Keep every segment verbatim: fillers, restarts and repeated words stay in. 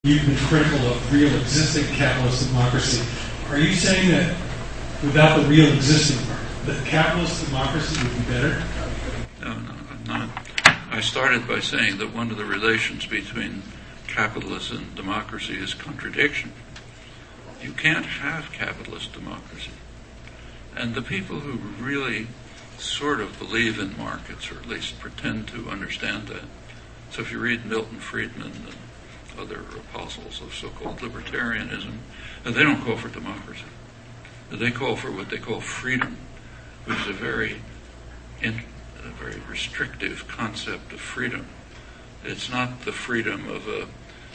You've been critical of real existing capitalist democracy. Are you saying that without the real existing part, that capitalist democracy would be better? No, no, I'm not. I started by saying that one of the relations between capitalism and democracy is contradiction. You can't have capitalist democracy. And the people who really sort of believe in markets, or at least pretend to understand that. So if you read Milton Friedman and other apostles of so-called libertarianism, they don't call for democracy. They call for what they call freedom, which is a very, in, a very restrictive concept of freedom. It's not the freedom of a,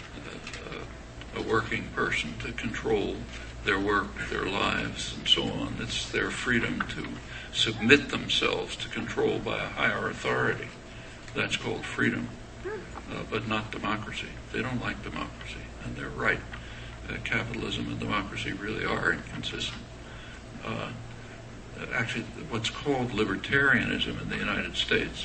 a, a working person to control their work, their lives, and so on. It's their freedom to submit themselves to control by a higher authority. That's called freedom, uh, but not democracy. They don't like democracy, and they're right. Uh, capitalism and democracy really are inconsistent. Uh, actually, what's called libertarianism in the United States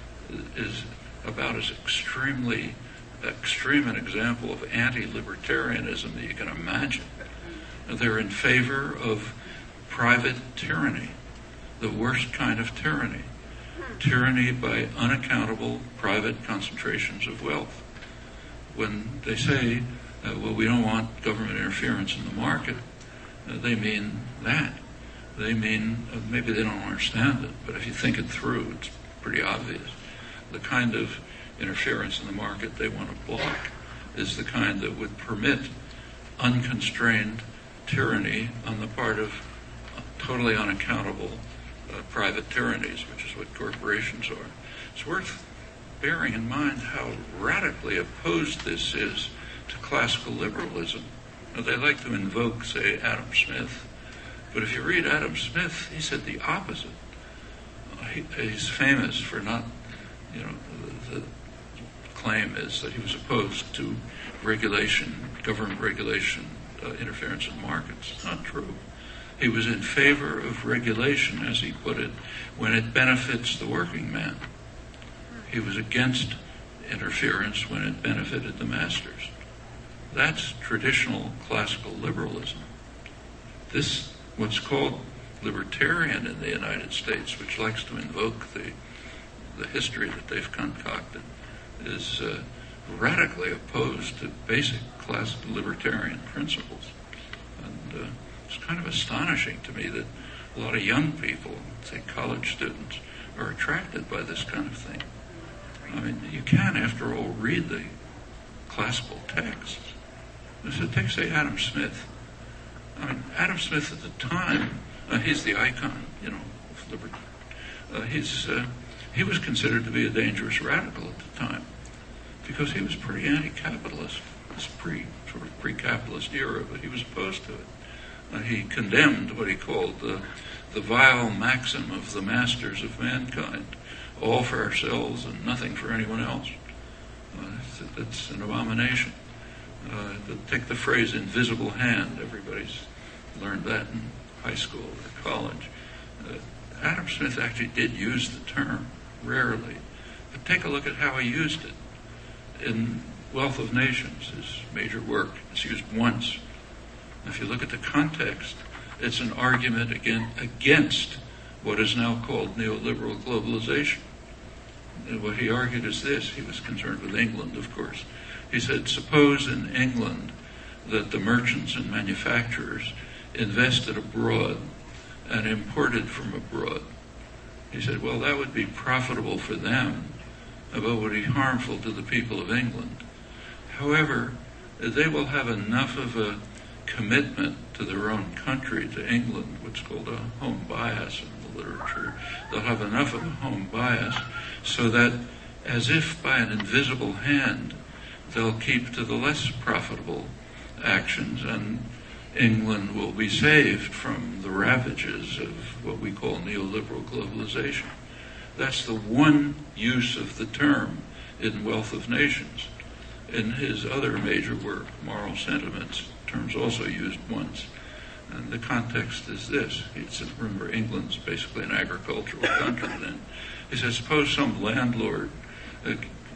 is about as extremely extreme an example of anti-libertarianism that you can imagine. They're in favor of private tyranny, the worst kind of tyranny, tyranny by unaccountable private concentrations of wealth. When they say, uh, well, we don't want government interference in the market, uh, they mean that. They mean, uh, maybe they don't understand it, but if you think it through, it's pretty obvious. The kind of interference in the market they want to block is the kind that would permit unconstrained tyranny on the part of totally unaccountable uh, private tyrannies, which is what corporations are. It's worth bearing in mind how radically opposed this is to classical liberalism. Now, they like to invoke, say, Adam Smith, but if you read Adam Smith, he said the opposite. Uh, he, he's famous for not, you know, the, the claim is that he was opposed to regulation, government regulation, uh, interference in markets. It's not true. He was in favor of regulation, as he put it, when it benefits the working man. He was against interference when it benefited the masters. That's traditional classical liberalism. This, what's called libertarian in the United States, which likes to invoke the, the history that they've concocted, is uh, radically opposed to basic classical libertarian principles. And uh, it's kind of astonishing to me that a lot of young people, say college students, are attracted by this kind of thing. I mean, you can, after all, read the classical texts. So take, say, Adam Smith. I mean, Adam Smith at the time, uh, he's the icon, you know, of liberty. Uh, he's, uh, he was considered to be a dangerous radical at the time because he was pretty anti-capitalist. This pre, sort of pre-capitalist era, but he was opposed to it. Uh, he condemned what he called the, the vile maxim of the masters of mankind, all for ourselves and nothing for anyone else. Uh, it's, it's an abomination. Uh, to take the phrase invisible hand, everybody's learned that in high school or college. Uh, Adam Smith actually did use the term, rarely, but take a look at how he used it. In Wealth of Nations, his major work, it's used once. If you look at the context, it's an argument again, against what is now called neoliberal globalization. And what he argued is this. He was concerned with England, of course. He said, suppose in England that the merchants and manufacturers invested abroad and imported from abroad. He said, well, that would be profitable for them, but would be harmful to the people of England. However, they will have enough of a commitment to their own country, to England, what's called a home bias in the literature. They'll have enough of a home bias so that, as if by an invisible hand, they'll keep to the less profitable actions, and England will be saved from the ravages of what we call neoliberal globalization. That's the one use of the term in Wealth of Nations. In his other major work, Moral Sentiments, the term's also used once. And the context is this. It's, remember, England's basically an agricultural country then. He says, suppose some landlord uh,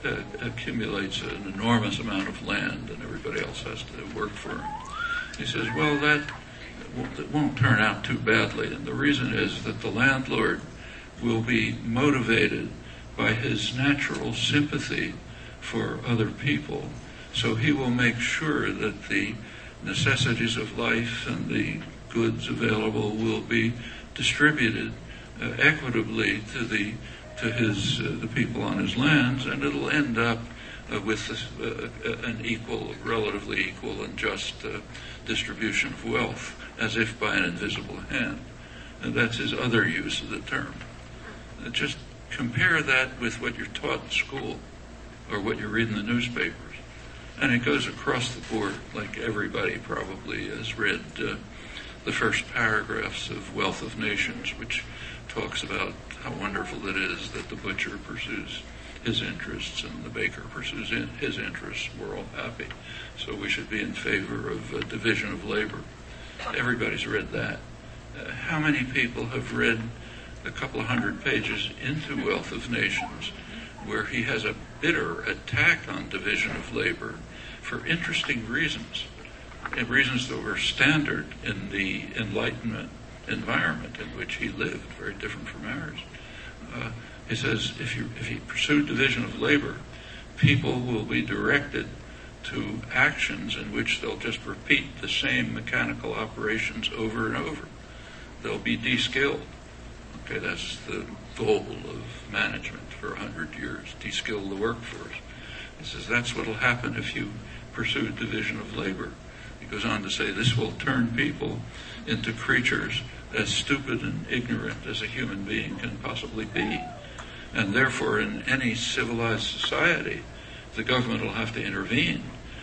uh, accumulates an enormous amount of land and everybody else has to work for him. He says, well, that, that won't turn out too badly. And the reason is that the landlord will be motivated by his natural sympathy for other people. So he will make sure that the necessities of life and the goods available will be distributed uh, equitably to the to his uh, the people on his lands, and it'll end up uh, with this, uh, an equal, relatively equal and just uh, distribution of wealth, as if by an invisible hand. And that's his other use of the term. Uh, just compare that with what you're taught in school or what you read in the newspapers. And it goes across the board, like everybody probably has read uh, the first paragraphs of Wealth of Nations, which talks about how wonderful it is that the butcher pursues his interests and the baker pursues in his interests. We're all happy. So we should be in favor of a division of labor. Everybody's read that. Uh, how many people have read a couple of hundred pages into Wealth of Nations where he has a bitter attack on division of labor for interesting reasons, and reasons that were standard in the Enlightenment environment in which he lived, very different from ours. Uh, he says if you if you pursue division of labor, people will be directed to actions in which they'll just repeat the same mechanical operations over and over. They'll be de-skilled. Okay, that's the goal of management for a hundred years, de-skill the workforce. He says that's what will happen if you pursue division of labor. He goes on to say this will turn people into creatures as stupid and ignorant as a human being can possibly be. And therefore, in any civilized society, the government will have to intervene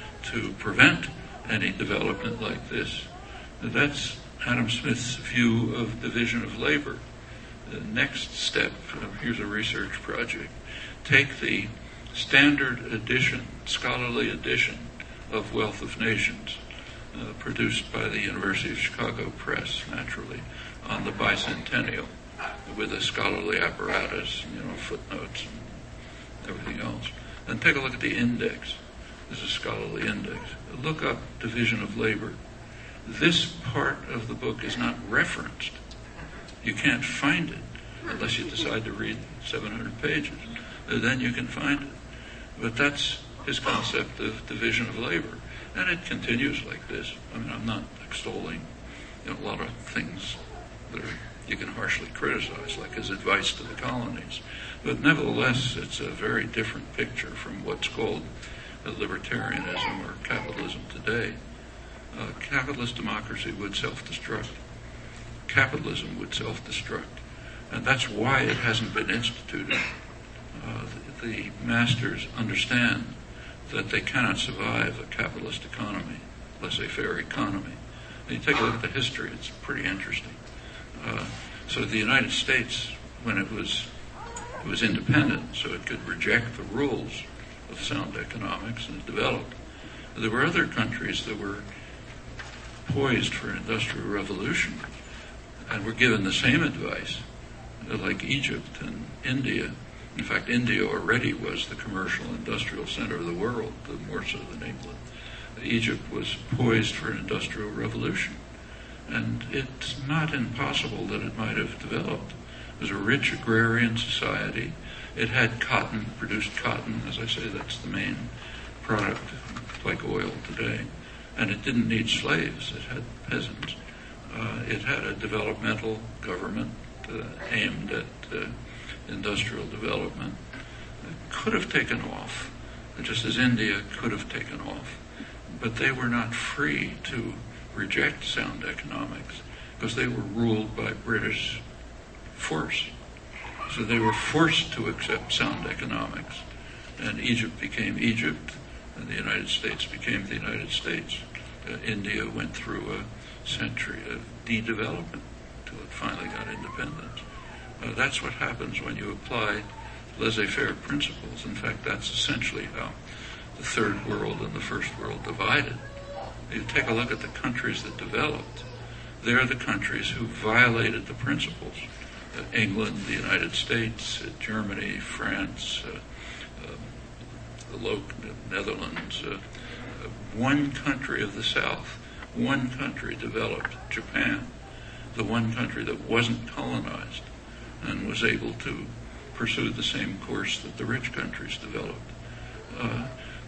to prevent any development like this. And that's Adam Smith's view of division of labor. The next step, uh, here's a research project, take the standard edition, scholarly edition of Wealth of Nations, uh, produced by the University of Chicago Press, naturally, on the bicentennial, with a scholarly apparatus, you know, footnotes and everything else. And take a look at the index. This is a scholarly index. Look up division of labor. This part of the book is not referenced. You can't find it unless you decide to read seven hundred pages. Then you can find it. But that's his concept of division of labor. And it continues like this. I mean, I'm not extolling, you know, a lot of things that are, you can harshly criticize, like his advice to the colonies. But nevertheless, it's a very different picture from what's called libertarianism or capitalism today. Uh, capitalist democracy would self-destruct. Capitalism would self-destruct. And that's why it hasn't been instituted. Uh, the, the masters understand that they cannot survive a capitalist economy, laissez-faire economy. And you take a look at the history, it's pretty interesting. Uh, so the United States, when it was it was independent, so it could reject the rules of sound economics, and it developed. There were other countries that were poised for an industrial revolution and were given the same advice, like Egypt and India. In fact, India already was the commercial industrial center of the world, more so than England. Egypt was poised for an industrial revolution. And it's not impossible that it might have developed. It was a rich agrarian society. It had cotton, produced cotton. As I say, that's the main product, like oil today. And it didn't need slaves. It had peasants. Uh, it had a developmental government uh, aimed at uh, industrial development. It could have taken off, just as India could have taken off. But they were not free to reject sound economics because they were ruled by British force. So they were forced to accept sound economics. And Egypt became Egypt, and the United States became the United States. Uh, India went through a century of de-development until it finally got independence. Uh, that's what happens when you apply laissez-faire principles. In fact, that's essentially how the third world and the first world divided. You take a look at the countries that developed. They're the countries who violated the principles. Uh, England, the United States, uh, Germany, France, uh, uh, the Low Netherlands. Uh, one country of the South, one country developed, Japan, the one country that wasn't colonized and was able to pursue the same course that the rich countries developed. Uh,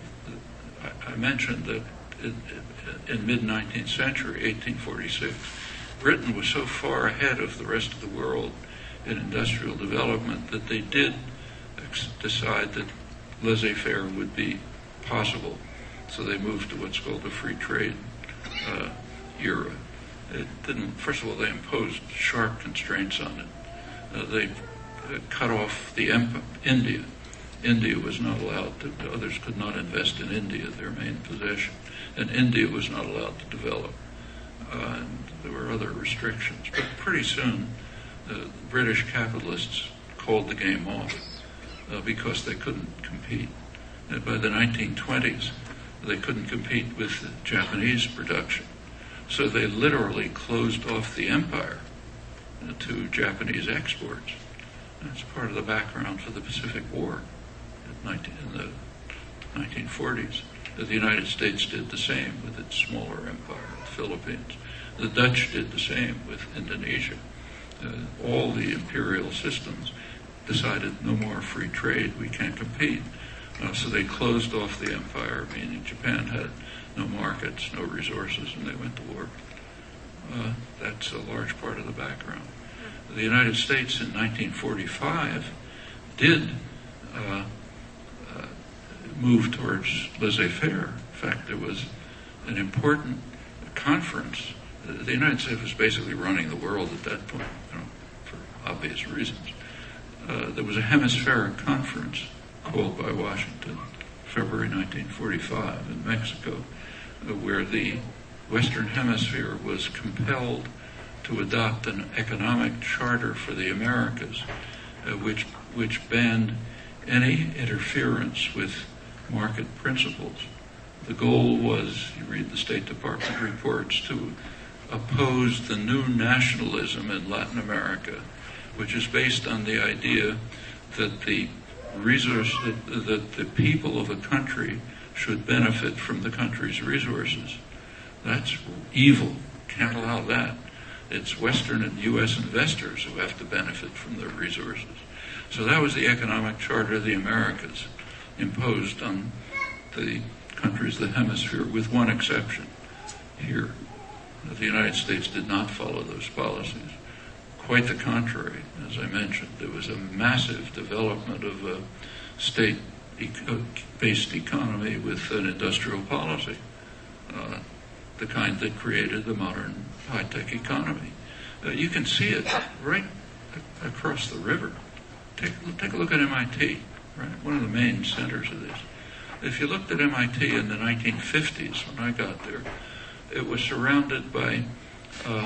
I, I mentioned that in, in mid-nineteenth century, eighteen forty-six, Britain was so far ahead of the rest of the world in industrial development that they did ex- decide that laissez-faire would be possible. So they moved to what's called the free trade uh, era. It didn't. First of all, they imposed sharp constraints on it. Uh, they uh, cut off the emp- India. India was not allowed to. Others could not invest in India, their main possession, and India was not allowed to develop. Uh, and there were other restrictions. But pretty soon, uh, the British capitalists called the game off uh, because they couldn't compete. And by the nineteen twenties, they couldn't compete with the Japanese production. So they literally closed off the empire uh, to Japanese exports. That's part of the background for the Pacific War in, nineteen, in the nineteen forties. The United States did the same with its smaller empire, the Philippines. The Dutch did the same with Indonesia. Uh, all the imperial systems decided no more free trade, we can't compete. Uh, so they closed off the empire, meaning Japan had no markets, no resources, and they went to war. Uh, that's a large part of the background. The United States in nineteen forty-five did uh, uh, move towards laissez-faire. In fact, there was an important conference. The United States was basically running the world at that point, you know, for obvious reasons. Uh, there was a hemispheric conference called by Washington, February nineteen forty-five in Mexico, uh, where the Western Hemisphere was compelled to adopt an economic charter for the Americas, uh, which which banned any interference with market principles. The goal was, you read the State Department reports, to oppose the new nationalism in Latin America, which is based on the idea that the resource that, that the people of a country should benefit from the country's resources. That's evil. Can't allow that. It's Western and U S investors who have to benefit from their resources. So that was the economic charter of the Americas, imposed on the countries of the hemisphere, with one exception here. The United States did not follow those policies. Quite the contrary, as I mentioned. There was a massive development of a state-based economy with an industrial policy, uh, the kind that created the modern high-tech economy. Uh, you can see it right a- across the river. Take, take a look at M I T, right? One of the main centers of this. If you looked at M I T in the nineteen fifties, when I got there, it was surrounded by uh,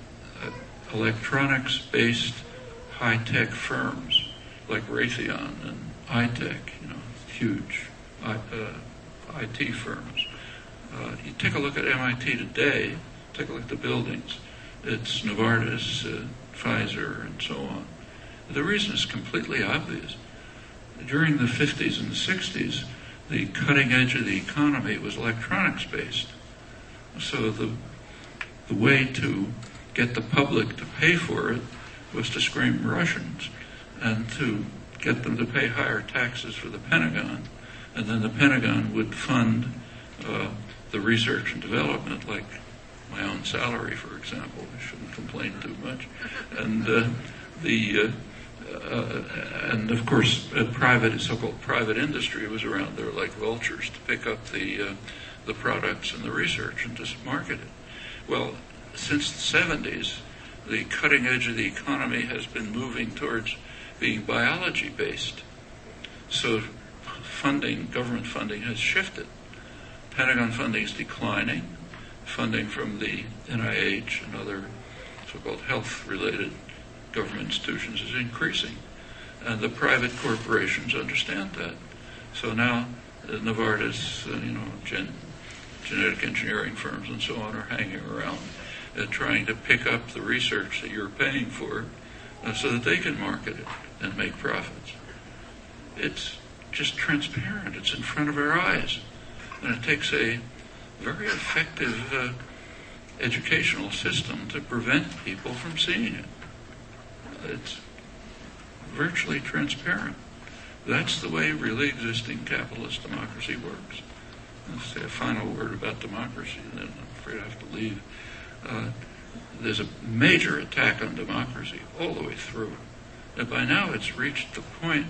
electronics-based high-tech firms like Raytheon and iTech, you know, huge I, uh, I T firms. Uh, you take a look at M I T today, take a look at the buildings. It's Novartis, uh, Pfizer, and so on. The reason is completely obvious. During the fifties and the sixties, the cutting edge of the economy was electronics-based. So the the way to get the public to pay for it was to scream Russians and to get them to pay higher taxes for the Pentagon. And then the Pentagon would fund uh, the research and development, like my own salary, for example. I shouldn't complain too much. And uh, the uh, uh, and of course, uh, private, so-called private industry was around there like vultures to pick up the uh, the products and the research and just market it. Well, since the seventies, the cutting edge of the economy has been moving towards being biology-based. So funding, government funding has shifted. Pentagon funding is declining. Funding from the N I H and other so-called health-related government institutions is increasing. And the private corporations understand that. So now uh, Novartis, uh, you know, gen- genetic engineering firms and so on are hanging around uh, trying to pick up the research that you're paying for uh, so that they can market it and make profits. It's just transparent. It's in front of our eyes. And it takes a very effective uh, educational system to prevent people from seeing it. It's virtually transparent. That's the way really existing capitalist democracy works. I'll say a final word about democracy, and then I'm afraid I have to leave. Uh, there's a major attack on democracy all the way through. And by now it's reached the point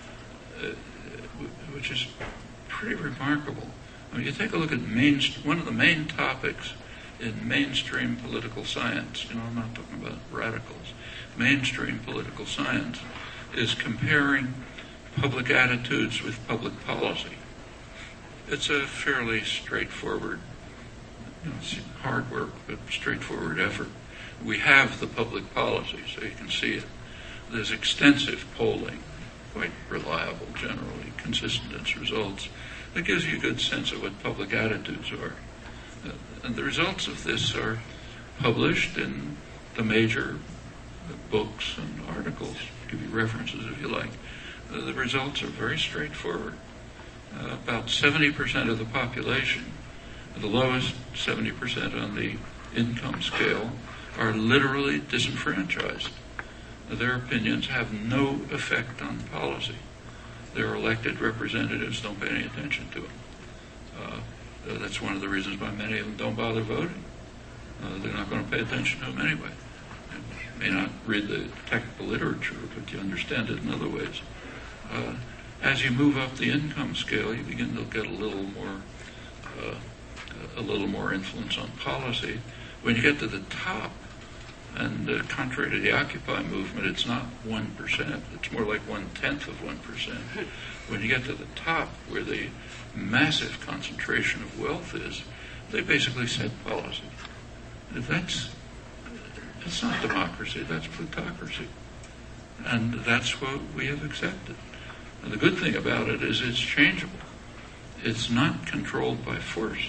uh, which is pretty remarkable. I mean, you take a look at main, one of the main topics in mainstream political science, you know, I'm not talking about radicals, mainstream political science is comparing public attitudes with public policy. It's a fairly straightforward, you know, it's hard work, but straightforward effort. We have the public policy, so you can see it. There's extensive polling, quite reliable, generally consistent in its results, that gives you a good sense of what public attitudes are. Uh, and the results of this are published in the major books and articles. I'll give you references if you like. Uh, the results are very straightforward. Uh, about seventy percent of the population, the lowest seventy percent on the income scale, are literally disenfranchised. Their opinions have no effect on policy. Their elected representatives don't pay any attention to them. Uh, that's one of the reasons why many of them don't bother voting. Uh, they're not going to pay attention to them anyway. They may not read the technical literature, but you understand it in other ways. Uh, as you move up the income scale, you begin to get a little more, uh, a little more influence on policy. When you get to the top, and uh, contrary to the Occupy movement, it's not one percent. It's more like one-tenth of one percent. When you get to the top, where the massive concentration of wealth is, they basically set policy. That's, that's not democracy, that's plutocracy. And that's what we have accepted. And the good thing about it is it's changeable. It's not controlled by force.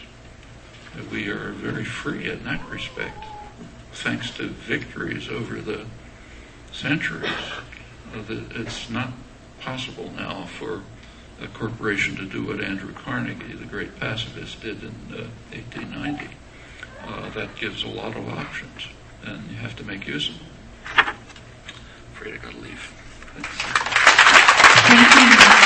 We are very free in that respect, thanks to victories over the centuries. Uh, it's not possible now for a corporation to do what Andrew Carnegie, the great pacifist, did in uh, eighteen ninety. Uh, that gives a lot of options, and you have to make use of them. I'm afraid I got to leave. Thanks. Thank you.